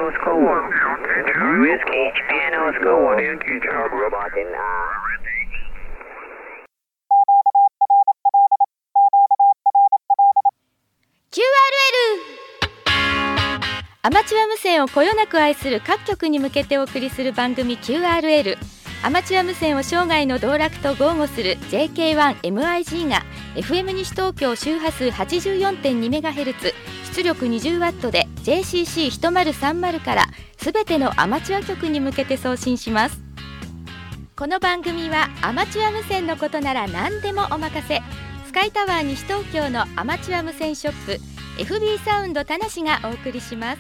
Oscar 1. Whiskey, Japan Oscar 1. Robot in QRL アマチュア無線をこよなく愛する各局に向けてお送りする番組 QRL。 アマチュア無線を生涯の道楽と豪語する JK1MIG が FM 西東京周波数 84.2MHz 出力 20W で JCC1030 からすべてのアマチュア局に向けて送信します。この番組はアマチュア無線のことなら何でもお任せ、スカイタワー西東京のアマチュア無線ショップ FB サウンド田無がお送りします。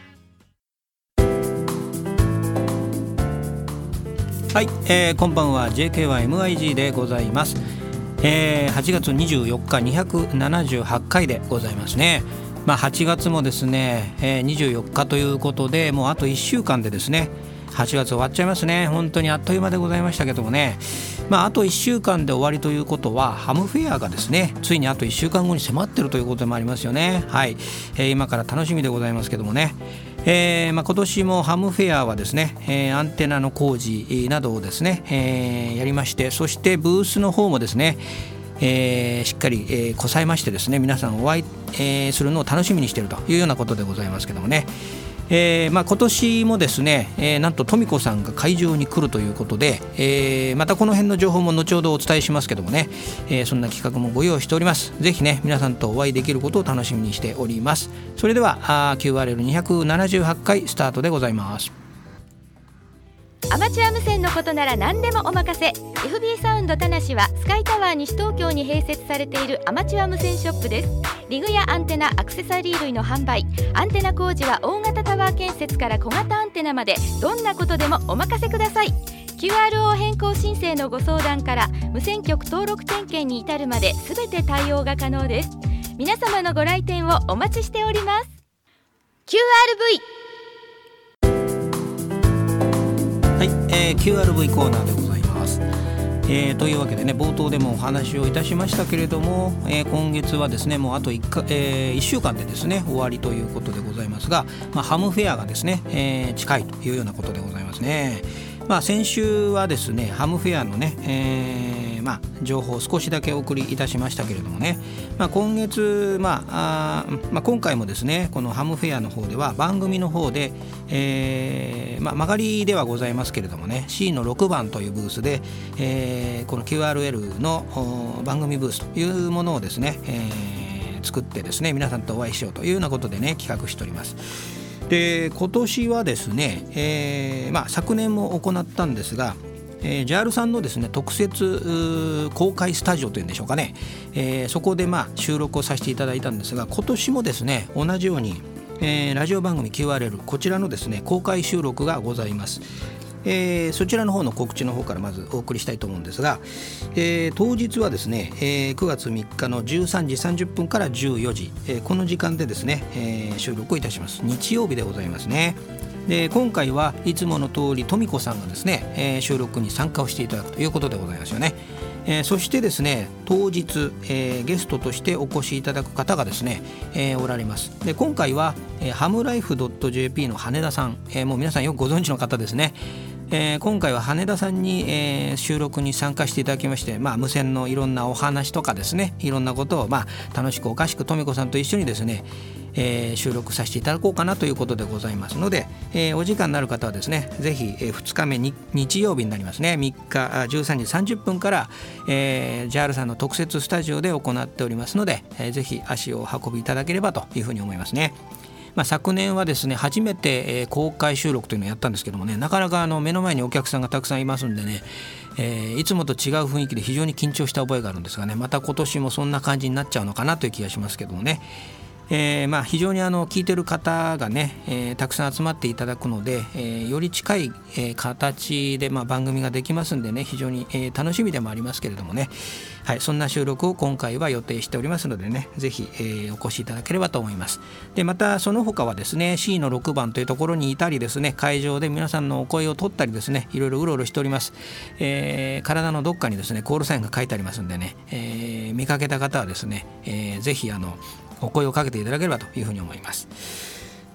はい、こんばんは JK1MIG でございます。8月24日278回でございますね。8月もですね、24日ということでもうあと1週間でですね8月終わっちゃいますね。本当にあっという間でございましたけどもね、あと1週間で終わりということはハムフェアがですねついにあと1週間後に迫っているということでもありますよね。はい、今から楽しみでございますけどもね、今年もハムフェアはですね、アンテナの工事などをですね、やりまして、そしてブースの方もですね、しっかり、こさえましてですね皆さんお会い、するのを楽しみにしているというようなことでございますけどもね、今年もですね、なんとトミコさんが会場に来るということで、またこの辺の情報も後ほどお伝えしますけどもね、そんな企画もご用意しております。ぜひね皆さんとお会いできることを楽しみにしております。それではQRL278 回スタートでございます。 アマチュア無線のことなら何でもお任せ FB サウンド田無はスカイタワー西東京に併設されているアマチュア無線ショップです。リグやアンテナアクセサリー類の販売、アンテナ工事は大型タワー建設から小型アンテナまでどんなことでもお任せください。 QRO 変更申請のご相談から無線局登録点検に至るまで全て対応が可能です。皆様のご来店をお待ちしております。 QRV QRV コーナーでございます。というわけでね冒頭でもお話をいたしましたけれども、今月はですねもうあと1週間でですね終わりということでございますが、ハムフェアがですね、近いというようなことでございますね。先週はですねハムフェアのね、情報を少しだけお送りいたしましたけれどもね、今月、今回もですねこのハムフェアの方では番組の方で、曲がりではございますけれどもね C の6番というブースで、この QRL の番組ブースというものをですね、作ってですね皆さんとお会いしようというようなことでね企画しております。で今年はですね、昨年も行ったんですが、JAL さんのですね特設公開スタジオというんでしょうかね、そこで収録をさせていただいたんですが、今年もですね同じように、ラジオ番組 QRL こちらのですね公開収録がございます。そちらの方の告知の方からまずお送りしたいと思うんですが、当日はですね、9月3日の13時30分から14時、この時間でですね、収録をいたします。日曜日でございますね。で今回はいつもの通りトミコさんがですね、収録に参加をしていただくということでございますよね。そしてですね当日、ゲストとしてお越しいただく方がですね、おられます。で今回は、ハムライフ .jp の羽田さん、もう皆さんよくご存知の方ですね。今回は羽田さんに、収録に参加していただきまして、無線のいろんなお話とかですねいろんなことを、楽しくおかしくトミコさんと一緒にですね、収録させていただこうかなということでございますので、お時間になる方はですねぜひ、2日目に日曜日になりますね3日13時30分から、JAL さんの特設スタジオで行っておりますので、ぜひ足をお運びいただければというふうに思いますね。昨年はですね初めて、公開収録というのをやったんですけどもね、なかなか目の前にお客さんがたくさんいますんでね、いつもと違う雰囲気で非常に緊張した覚えがあるんですがね、また今年もそんな感じになっちゃうのかなという気がしますけどもね、非常に聞いてる方がね、たくさん集まっていただくので、より近い、形で、番組ができますんでね非常に、楽しみでもありますけれどもね、はい、そんな収録を今回は予定しておりますのでねぜひ、お越しいただければと思います。でまたその他はですね C の6番というところにいたりですね会場で皆さんのお声を取ったりですねいろいろうろうろしております。体のどっかにですねコールサインが書いてありますんでね、見かけた方はですね、ぜひお声をかけていただければというふうに思います。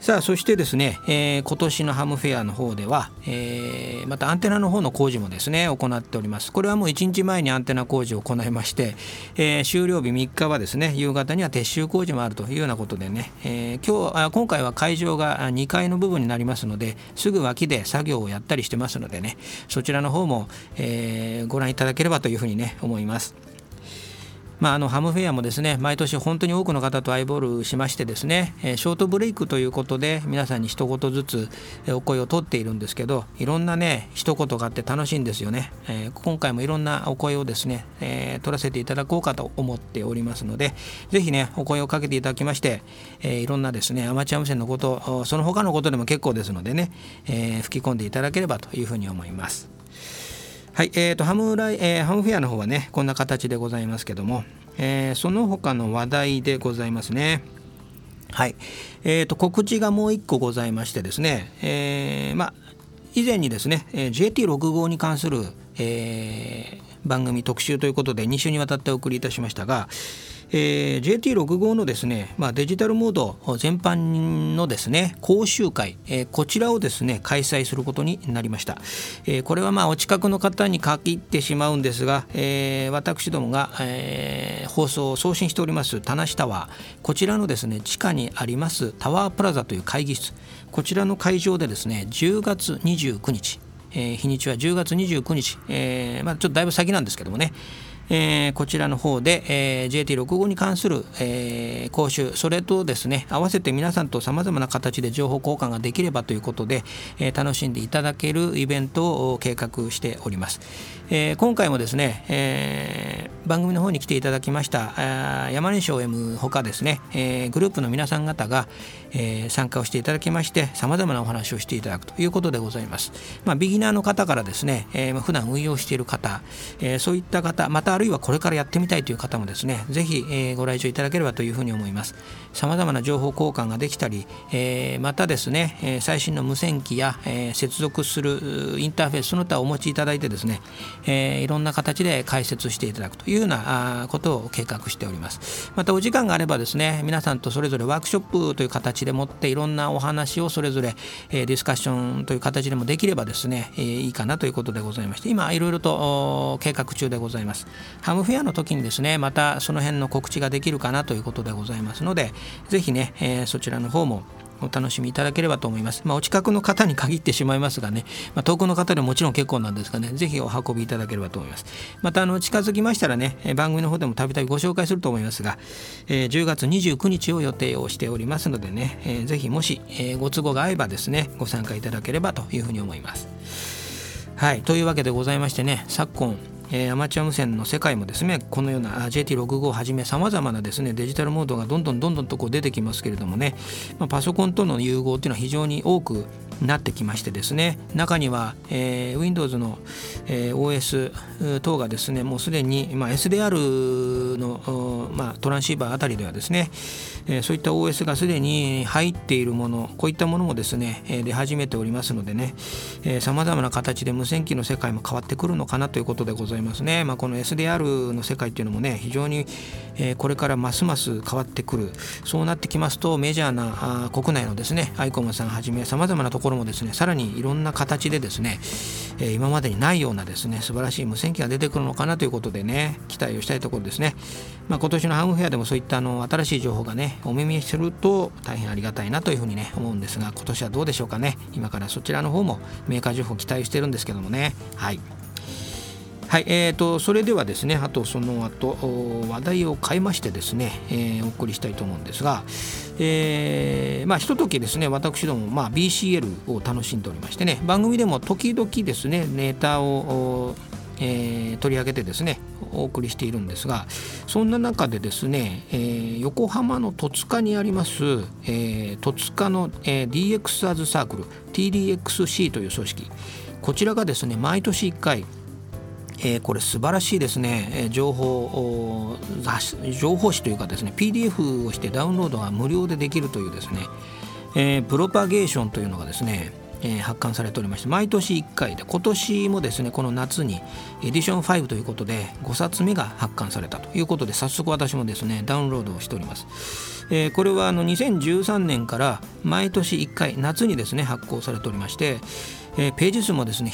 さあそしてですね、今年のハムフェアの方では、またアンテナの方の工事もですね行っております。これはもう1日前にアンテナ工事を行いまして、終了日3日はですね夕方には撤収工事もあるというようなことでね、今回は会場が2階の部分になりますので、すぐ脇で作業をやったりしてますのでね、そちらの方も、ご覧いただければというふうにね思います。ハムフェアもですね毎年本当に多くの方とアイボールしましてですね、ショートブレイクということで皆さんに一言ずつお声を取っているんですけど、いろんなね一言があって楽しいんですよね。今回もいろんなお声をですね、取らせていただこうかと思っておりますので、ぜひねお声をかけていただきまして、いろんなですねアマチュア無線のこと、その他のことでも結構ですのでね、吹き込んでいただければというふうに思います。はい、ハムフェアの方はねこんな形でございますけども、その他の話題でございますね。はい、告知がもう一個ございましてですね、以前にですね JT65 に関する、番組特集ということで2週にわたってお送りいたしましたが、JT65 のですね、デジタルモード全般のですね講習会、こちらをですね開催することになりました。これはお近くの方に限ってしまうんですが、私どもが、放送を送信しております田無タワー、こちらのですね地下にありますタワープラザという会議室、こちらの会場でですね10月29日、日にちは10月29日、ちょっとだいぶ先なんですけどもね、こちらの方で、JT65 に関する、講習、それとですね合わせて皆さんとさまざまな形で情報交換ができればということで、楽しんでいただけるイベントを計画しております。今回もですね、番組の方に来ていただきました山根省 M ほかですね、グループの皆さん方が、参加をしていただきましてさまざまなお話をしていただくということでございます。ビギナーの方からですね、普段運用している方、そういった方、またあるいはこれからやってみたいという方もですねぜひ、ご来場いただければというふうに思います。さまざまな情報交換ができたり、またですね、最新の無線機や、接続するインターフェースその他をお持ちいただいてですね、いろんな形で解説していただくというようなことを計画しております。またお時間があればですね皆さんとそれぞれワークショップという形でもっていろんなお話をそれぞれ、ディスカッションという形でもできればですね、いいかなということでございまして、今いろいろと計画中でございます。ハムフェアの時にですねまたその辺の告知ができるかなということでございますので、ぜひね、そちらの方もお楽しみいただければと思います。お近くの方に限ってしまいますがね、遠くの方でももちろん結構なんですがね、ぜひお運びいただければと思います。また近づきましたらね番組の方でもたびたびご紹介すると思いますが、10月29日を予定をしておりますのでね、ぜひもし、ご都合が合えばですねご参加いただければというふうに思います。はい、というわけでございましてね、昨今アマチュア無線の世界もですねこのような JT65 をはじめさまざまなですねデジタルモードがどんどんとこう出てきますけれどもね、パソコンとの融合というのは非常に多くなってきましてですね、中には、Windows の、OS 等がですねもうすでに、SDR の、トランシーバーあたりではですね、そういった OS がすでに入っているもの、こういったものもですね出始めておりますのでね、さまざまな形で無線機の世界も変わってくるのかなということでございますね。この SDR の世界っていうのもね非常に、これからますます変わってくる。そうなってきますとメジャーな国内のですねアイコムさんはじめさまざまなところもですねさらにいろんな形でですね、今までにないようなですね素晴らしい無線機が出てくるのかなということでね期待をしたいところですね。今年のハムフェアでもそういった新しい情報がねお耳にすると大変ありがたいなというふうにね思うんですが、今年はどうでしょうかね。今からそちらの方もメーカー情報期待してるんですけどもね。はいはい、それではですねあとその後話題を変えましてですね、お送りしたいと思うんですが、ひとときですね私ども、BCL を楽しんでおりましてね、番組でも時々ですねネタを取り上げてですねお送りしているんですが、そんな中でですね、横浜の戸塚にあります、戸塚の、DXers サークル TDXC という組織、こちらがですね毎年1回これ素晴らしいですね情報誌というかですね PDF をしてダウンロードが無料でできるというですね、プロパゲーションというのがですね、 発刊されておりまして、毎年1回で、今年もですねこの夏にエディション5ということで5冊目が発刊されたということで、早速私もですねダウンロードをしております。これは2013年から毎年1回夏にですね発行されておりまして、ページ数もですね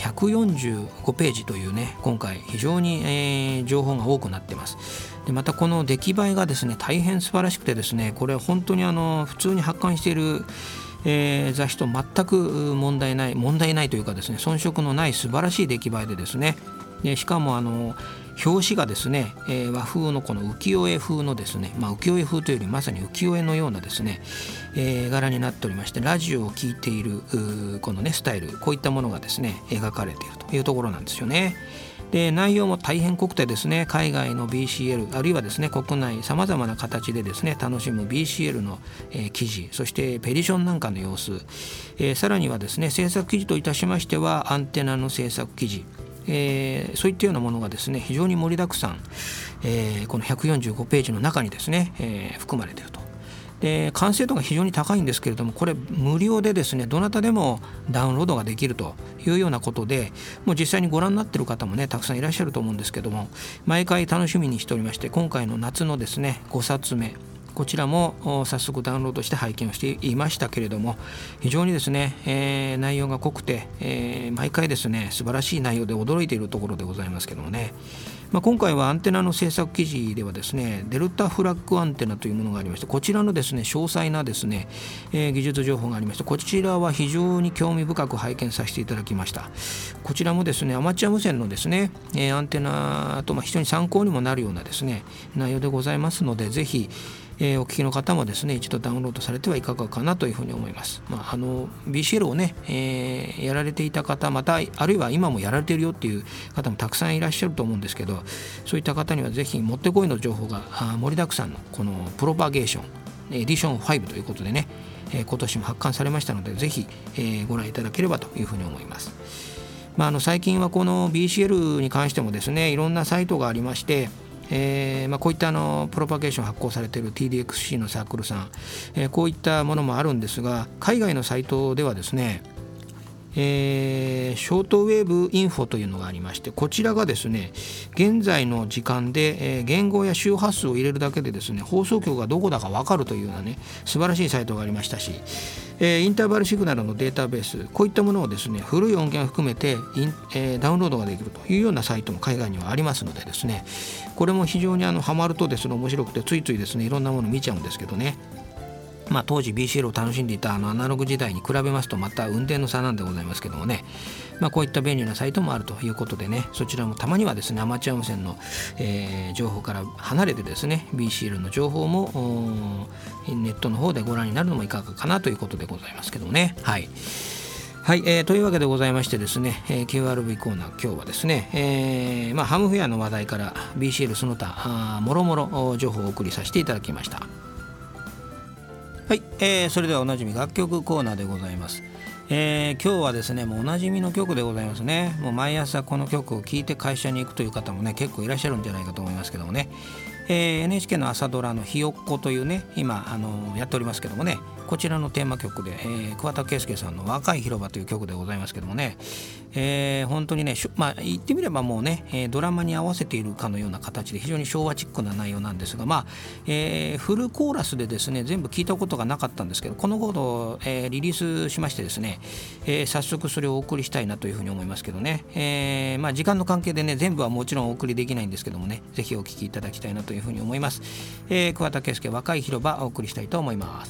145ページというね、今回非常に、情報が多くなっています。でまたこの出来栄えがですね大変素晴らしくてですね、これは本当に普通に発刊している雑誌と全く問題ないというかですね、遜色のない素晴らしい出来栄えでですね、しかも表紙がですね、和風のこの浮世絵風のですね、浮世絵風というよりまさに浮世絵のようなですね、柄になっておりまして、ラジオを聴いているこのねスタイル、こういったものがですね描かれているというところなんですよね。で内容も大変濃くてですね、海外の BCL あるいはですね国内さまざまな形でですね楽しむ BCL の、記事、そしてペディションなんかの様子、さらにはですね制作記事といたしましてはアンテナの制作記事、そういったようなものがですね非常に盛りだくさん、この145ページの中にですね、含まれていると。で完成度が非常に高いんですけれども、これ無料でですねどなたでもダウンロードができるというようなことで、もう実際にご覧になっている方もねたくさんいらっしゃると思うんですけども、毎回楽しみにしておりまして、今回の夏のですね5冊目、こちらも早速ダウンロードして拝見をしていましたけれども、非常にですね、内容が濃くて、毎回ですね素晴らしい内容で驚いているところでございますけどもね、今回はアンテナの制作記事ではですねデルタフラッグアンテナというものがありまして、こちらのですね詳細なですね、技術情報がありまして、こちらは非常に興味深く拝見させていただきました。こちらもですねアマチュア無線のですね、アンテナと非常に参考にもなるようなですね内容でございますので、ぜひお聞きの方もですね一度ダウンロードされてはいかがかなというふうに思います。BCL をね、やられていた方、またあるいは今もやられているよっていう方もたくさんいらっしゃると思うんですけど、そういった方にはぜひもってこいの情報が盛りだくさんのこのプロパゲーションエディション5ということでね、今年も発刊されましたので、ぜひ、ご覧いただければというふうに思います。最近はこの BCL に関してもですねいろんなサイトがありまして、こういったプロパゲーション発行されている TDXC のサークルさん、こういったものもあるんですが、海外のサイトではですね、ショートウェーブインフォというのがありまして、こちらがですね現在の時間で、言語や周波数を入れるだけでですね放送局がどこだか分かるというようなね素晴らしいサイトがありましたし、インターバルシグナルのデータベース、こういったものをですね古い音源を含めてダウンロードができるというようなサイトも海外にはありますのでですね、これも非常にハマるとですね面白くて、ついついですねいろんなもの見ちゃうんですけどね、当時 BCL を楽しんでいたアナログ時代に比べますとまた運転の差なんでございますけどもね、こういった便利なサイトもあるということでね、そちらもたまにはですねアマチュア無線の、情報から離れてですね BCL の情報もネットの方でご覧になるのもいかがかなということでございますけどもね。はい、というわけでございましてですね、QRV コーナー、今日はですね、ハムフェアの話題から BCL その他もろもろ情報をお送りさせていただきました。はい、それではおなじみ楽曲コーナーでございます。今日はですねもうおなじみの曲でございますね。もう毎朝この曲を聴いて会社に行くという方もね結構いらっしゃるんじゃないかと思いますけどもね、NHK の朝ドラのひよっこというね今やっておりますけどもね、こちらのテーマ曲で、桑田佳祐さんの若い広場という曲でございますけどもね、本当にね言ってみればもうね、ドラマに合わせているかのような形で非常に昭和チックな内容なんですが、フルコーラスでですね全部聞いたことがなかったんですけど、この頃、リリースしましてですね、早速それをお送りしたいなというふうに思いますけどね、時間の関係でね全部はもちろんお送りできないんですけどもね、ぜひお聞きいただきたいなというふうに思います。桑田佳祐若い広場お送りしたいと思います。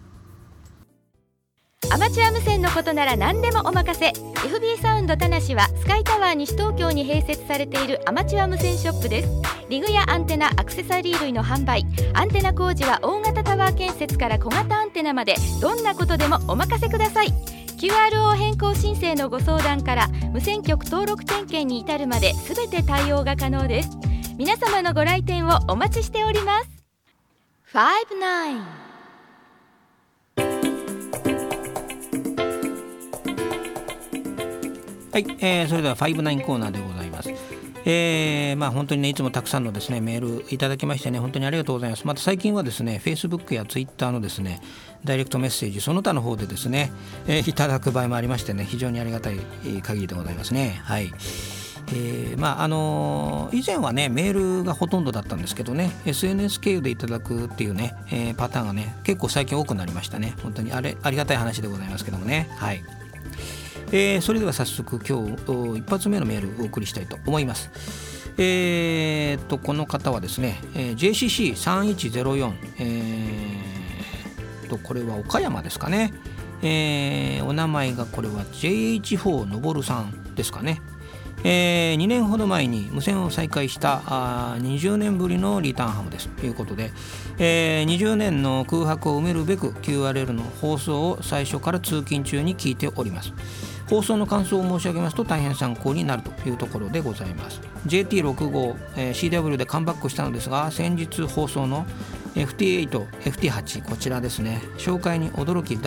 アマチュア無線のことなら何でもお任せ。 FB サウンド田無はスカイタワー西東京に併設されているアマチュア無線ショップです。リグやアンテナ、アクセサリー類の販売、アンテナ工事は大型タワー建設から小型アンテナまでどんなことでもお任せください。 QRO 変更申請のご相談から無線局登録点検に至るまで全て対応が可能です。皆様のご来店をお待ちしております。59 はい、それでは59コーナーでございます。本当にねいつもたくさんのですねメールいただきましてね本当にありがとうございます。また最近はですね Facebook や Twitter のですねダイレクトメッセージその他の方でですね、いただく場合もありましてね、非常にありがたい限りでございますね。はい。以前はねメールがほとんどだったんですけどね、 SNS 経由でいただくっていうね、パターンがね結構最近多くなりましたね。本当にありがたい話でございますけどもね。はい。それでは早速今日一発目のメールをお送りしたいと思います。この方はですね、JCC3104、これは岡山ですかね。お名前がこれは JH4 のぼるさんですかね。2年ほど前に無線を再開した20年ぶりのリターンハムですということで、20年の空白を埋めるべく QRL の放送を最初から通勤中に聞いております。放送の感想を申し上げますと大変参考になるというところでございます。 JT65、CW でカムバックしたのですが、先日放送の FT8、FT8 こちらですね、紹介に驚き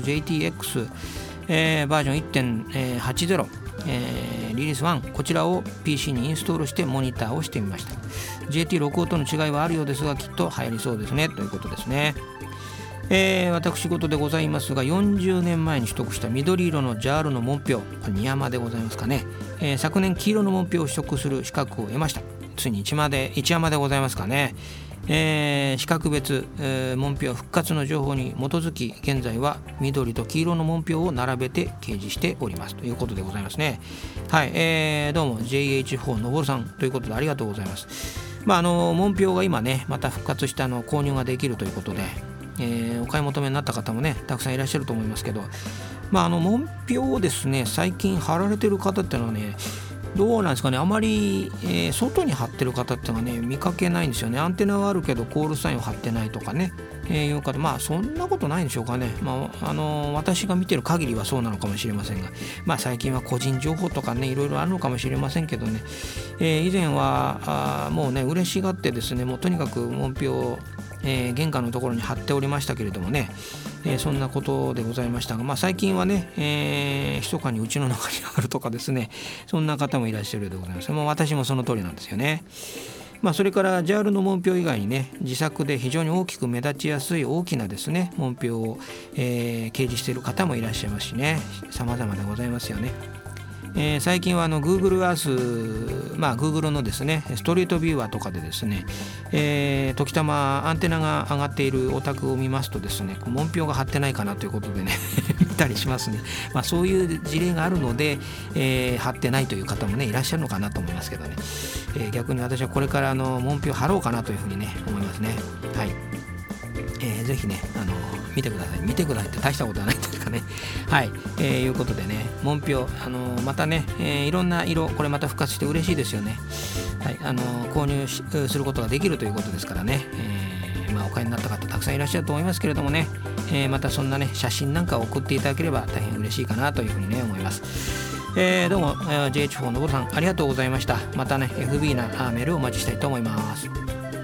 WSJTX、バージョン 1.80、リリース1、こちらを PC にインストールしてモニターをしてみました。 JT65 との違いはあるようですがきっと流行りそうですねということですね。私事でございますが、40年前に取得した緑色の JAL の門標、これ2山でございますかね。昨年黄色の門標を取得する資格を得ました。ついに1山でございますかね。資格別、門標復活の情報に基づき現在は緑と黄色の門標を並べて掲示しておりますということでございますね。はい。どうも JH4 のぼるさんということでありがとうございます。門標が今ねまた復活した購入ができるということで、お買い求めになった方もねたくさんいらっしゃると思いますけど、門標をですね最近貼られてる方っていうのはねどうなんですかね、あまり、外に貼ってる方っていうのはね見かけないんですよね。アンテナはあるけどコールサインを貼ってないとかね、いう方、そんなことないんでしょうかね。私が見てる限りはそうなのかもしれませんが、最近は個人情報とかねいろいろあるのかもしれませんけどね、以前はもうね嬉しがってですね、もうとにかく門標を玄関のところに貼っておりましたけれどもね、そんなことでございましたが、最近はね、密かにうちの中にあるとかですね、そんな方もいらっしゃるようでございます。私もその通りなんですよね。それから JAL の門標以外にね自作で非常に大きく目立ちやすい大きなですね門標を、掲示している方もいらっしゃいますしね、様々でございますよね。最近はGoogle Earth、Google のですねストリートビューアーとかでですね、時たまアンテナが上がっているお宅を見ますとですね門標が貼ってないかなということでね見たりしますね。そういう事例があるので、貼ってないという方もねいらっしゃるのかなと思いますけどね、逆に私はこれから門標貼ろうかなというふうにね思いますね。はい。ぜひね見てください。見てくださいって大したことはないというかね。はい、いうことでね門標またね、いろんな色これまた復活して嬉しいですよね。はい、購入することができるということですからね、お買いになった方たくさんいらっしゃると思いますけれどもね、またそんなね写真なんかを送っていただければ大変嬉しいかなというふうにね思います。どうも JH4 のぼるさんありがとうございました。またね FB なメールをお待ちしたいと思います。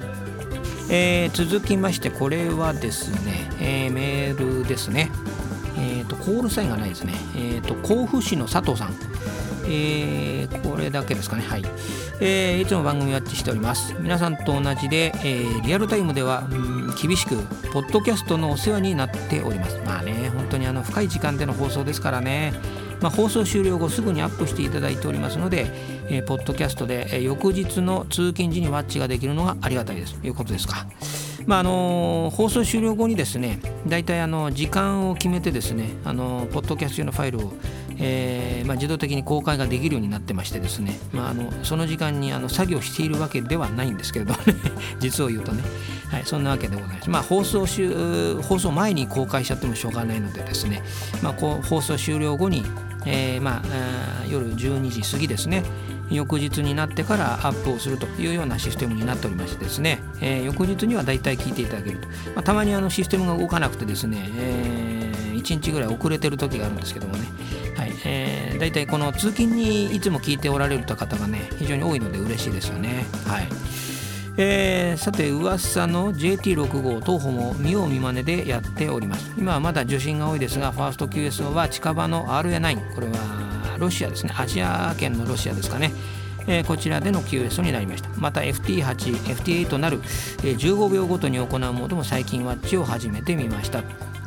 続きましてこれはですね、メールですね。コールサインがないですね。甲府市の佐藤さん、これだけですかね。はい。いつも番組をやってしております。皆さんと同じで、リアルタイムでは厳しくポッドキャストのお世話になっております。本当に深い時間での放送ですからね。放送終了後すぐにアップしていただいておりますので、ポッドキャストで、翌日の通勤時にワッチができるのがありがたいですということですか。放送終了後にですねだいたい時間を決めてですねポッドキャスト用のファイルを、自動的に公開ができるようになってましてですね、その時間に作業しているわけではないんですけれどもね実を言うとね、はい、そんなわけでございます。放送前に公開しちゃってもしょうがないのでですね、放送終了後に夜12時過ぎですね翌日になってからアップをするというようなシステムになっておりましてですね、翌日にはだいたい聞いていただけると、たまにシステムが動かなくてですね、1日ぐらい遅れてる時があるんですけどもね、はい、だいたいこの通勤にいつも聞いておられる方がね非常に多いので嬉しいですよね。はい。さて噂の JT65 当方も見よう見まねでやっております。今はまだ受信が多いですがファースト QSO は近場の RA9 これはロシアですね、アジア圏のロシアですかね、こちらでの QSO になりました。また FT8、FT8 なる、15秒ごとに行うモードも最近ワッチを始めてみました。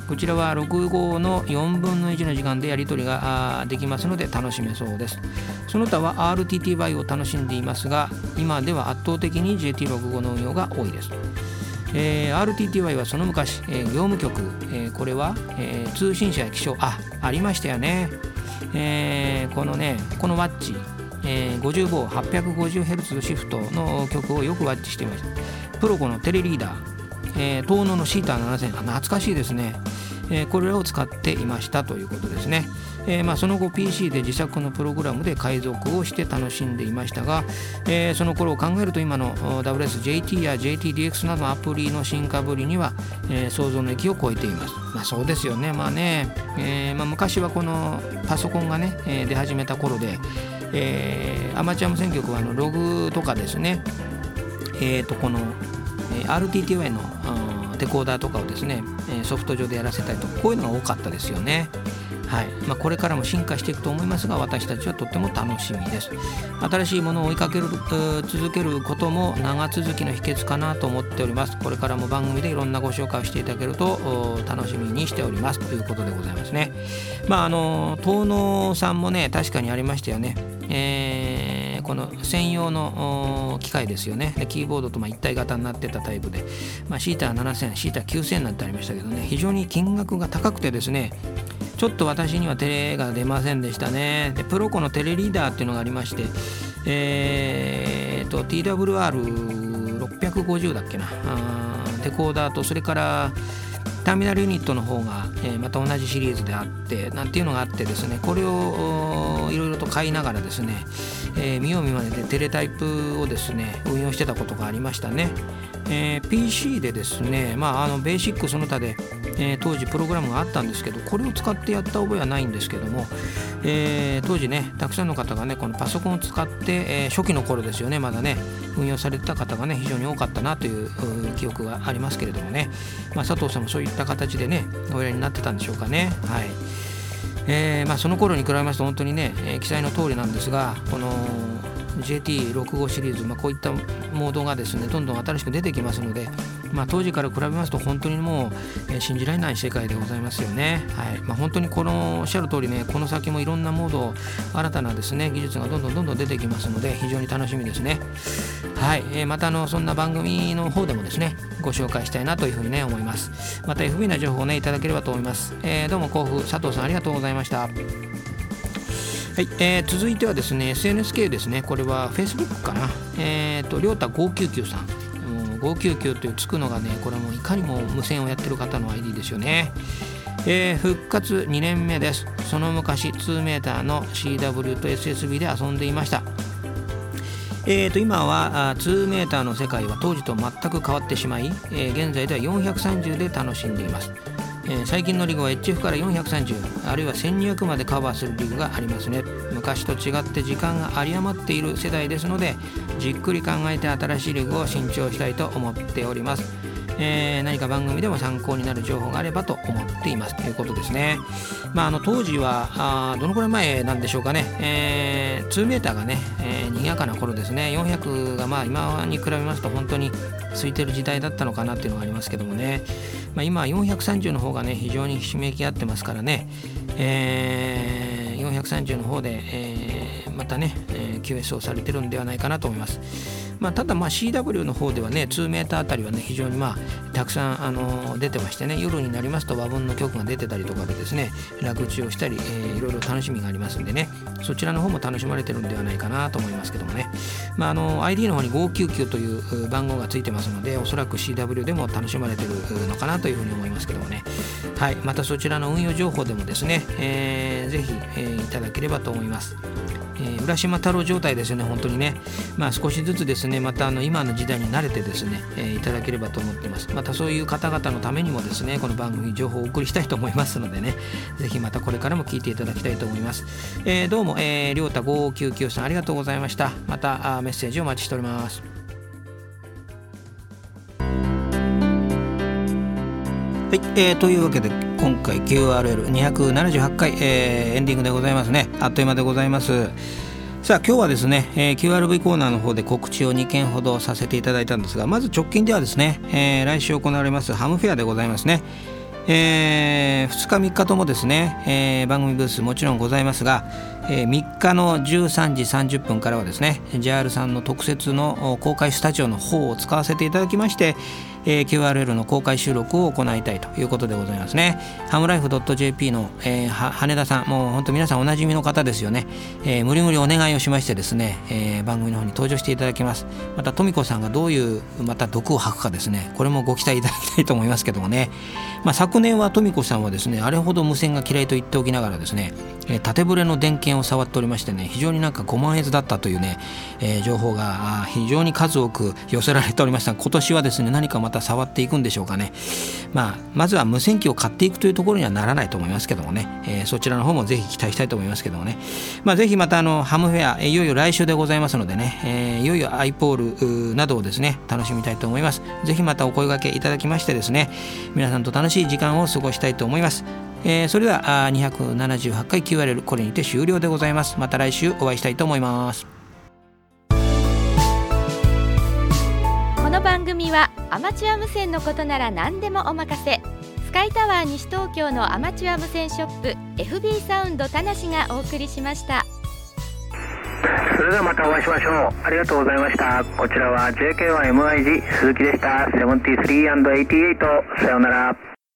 こちらは録画の4分の1の時間でやり取りができますので楽しめそうです。その他は RTTY を楽しんでいますが、今では圧倒的に JT65 の運用が多いです。RTTY はその昔、業務局、これは、通信社や気象ありましたよね。このワッチ、50棒 850Hz シフトの曲をよくワッチしていました。プロコのテレリーダー、東能のシーター7000、懐かしいですね。これらを使っていましたということですね。その後 PC で自作のプログラムで海賊をして楽しんでいましたが、その頃を考えると今の WSJT や JTDX などのアプリの進化ぶりには、想像の域を超えています。そうですよね。昔はこのパソコンがね、出始めた頃で、アマチュア無線局はログとかですね、この RTTY のデコーダーとかをですね、ソフト上でやらせたりとか、こういうのが多かったですよね。これからも進化していくと思いますが、私たちはとっても楽しみです。新しいものを追いかける続けることも長続きの秘訣かなと思っております。これからも番組でいろんなご紹介をしていただけると楽しみにしておりますということでございますね。東能さんもね、確かにありましたよね。この専用の機械ですよね。でキーボードと一体型になってたタイプで、シーター7000、シーター9000なんてありましたけどね、非常に金額が高くてですね、ちょっと私には手が出ませんでしたね。でプロコのテレリーダーっていうのがありまして、TWR650 だっけな、デコーダーと、それからターミナルユニットの方が、また同じシリーズであってなんていうのがあってですね、これをいろいろと買いながらですね、見よう見まねでテレタイプをですね運用してたことがありましたね。PC でですね、ベーシックその他で、当時プログラムがあったんですけど、これを使ってやった覚えはないんですけども、当時ねたくさんの方がねこのパソコンを使って、初期の頃ですよね、まだね運用されてた方がね非常に多かったなという記憶がありますけれどもね、佐藤さんもそういった形でねおやりになってたんでしょうかね。その頃に比べますと本当にね、記載の通りなんですが、このJT65 シリーズ、こういったモードがですねどんどん新しく出てきますので、当時から比べますと本当にもう、信じられない世界でございますよね。本当にこのおっしゃる通りね、この先もいろんなモード、新たなですね技術がどんどん出てきますので非常に楽しみですね。またそんな番組の方でもですねご紹介したいなというふうにね思います。また FB な情報をねいただければと思います。どうも甲府佐藤さんありがとうございました。続いてはですね SNS 系ですね。これは Facebook かな。りょうた599さん、599というつくのがね、これはもういかにも無線をやってる方の ID ですよね。復活2年目です。その昔 2m の CW と SSB で遊んでいました。今は2m の世界は当時と全く変わってしまい、現在では430で楽しんでいます。最近のリグは HF から430あるいは1200までカバーするリグがありますね。昔と違って時間が有り余っている世代ですので、じっくり考えて新しいリグを新調したいと思っております。何か番組でも参考になる情報があればと思っていますということですね。当時はどのくらい前なんでしょうかね。2m がね、賑やかな頃ですね。400が今に比べますと本当に空いてる時代だったのかなっていうのがありますけどもね。今は430の方がね非常にひしめき合ってますからね、430の方で、またね、QS をされてるんではないかなと思います。ただCW の方ではね 2m あたりはね非常にたくさん出てましてね、夜になりますと和文の曲が出てたりとかでですね楽打ちをしたり、いろいろ楽しみがありますんでね、そちらの方も楽しまれてるんではないかなと思いますけどもね。ID の方に599という番号がついてますので、おそらく CW でも楽しまれてるのかなというふうに思いますけどもね。またそちらの運用情報でもですね、ぜひ、いただければと思います。浦島太郎状態ですよね本当にね。少しずつですねまた今の時代に慣れてですね、いただければと思っています。またそういう方々のためにもですねこの番組に情報をお送りしたいと思いますのでね、ぜひまたこれからも聞いていただきたいと思います。どうも、りょうた599さんありがとうございました。またメッセージをお待ちしております。というわけで今回 QRL278 回、エンディングでございますね。あっという間でございます。さあ今日はですね、QRV コーナーの方で告知を2件ほどさせていただいたんですが、まず直近ではですね、来週行われますハムフェアでございますね。 2日3日ともですね、番組ブースもちろんございますが、3日の13時30分からはですね JR さんの特設の公開スタジオの方を使わせていただきまして、QRL の公開収録を行いたいということでございますね。ハムライフ .jp の、羽田さん、もう本当皆さんおなじみの方ですよね。無理お願いをしましてですね、番組の方に登場していただきます。また富子さんがどういうまた毒を吐くかですね、これもご期待いただきたいと思いますけどもね。昨年は富子さんはですね、あれほど無線が嫌いと言っておきながらですね、縦ブレの電源を触っておりましてね、非常になんかご満悦だったというね、情報が非常に数多く寄せられておりました。今年はですね、何かまた触っていくんでしょうかね。まずは無線機を買っていくというところにはならないと思いますけどもね、そちらの方もぜひ期待したいと思いますけどもね。ぜひまたハムフェア、いよいよ来週でございますのでね、いよいよアイポールなどをですね楽しみたいと思います。ぜひまたお声掛けいただきましてですね、皆さんと楽しい時間を過ごしたいと思います。それでは278回 QRL これにて終了でございます。また来週お会いしたいと思います。 この番組はアマチュア無線のことなら何でもお任せ、スカイタワー西東京のアマチュア無線ショップ FB サウンド田無がお送りしました。 それではまたお会いしましょう。ありがとうございました。こちらは JK1MIG 鈴木でした。73&88、さようなら。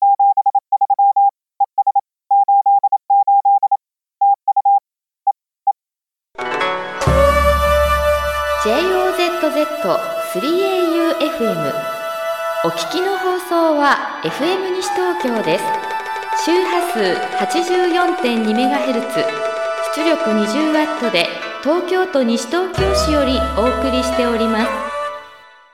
JOZZ3AUFM お聞きの放送は FM 西東京です。周波数 84.2MHz 出力 20W で東京都西東京市よりお送りしております。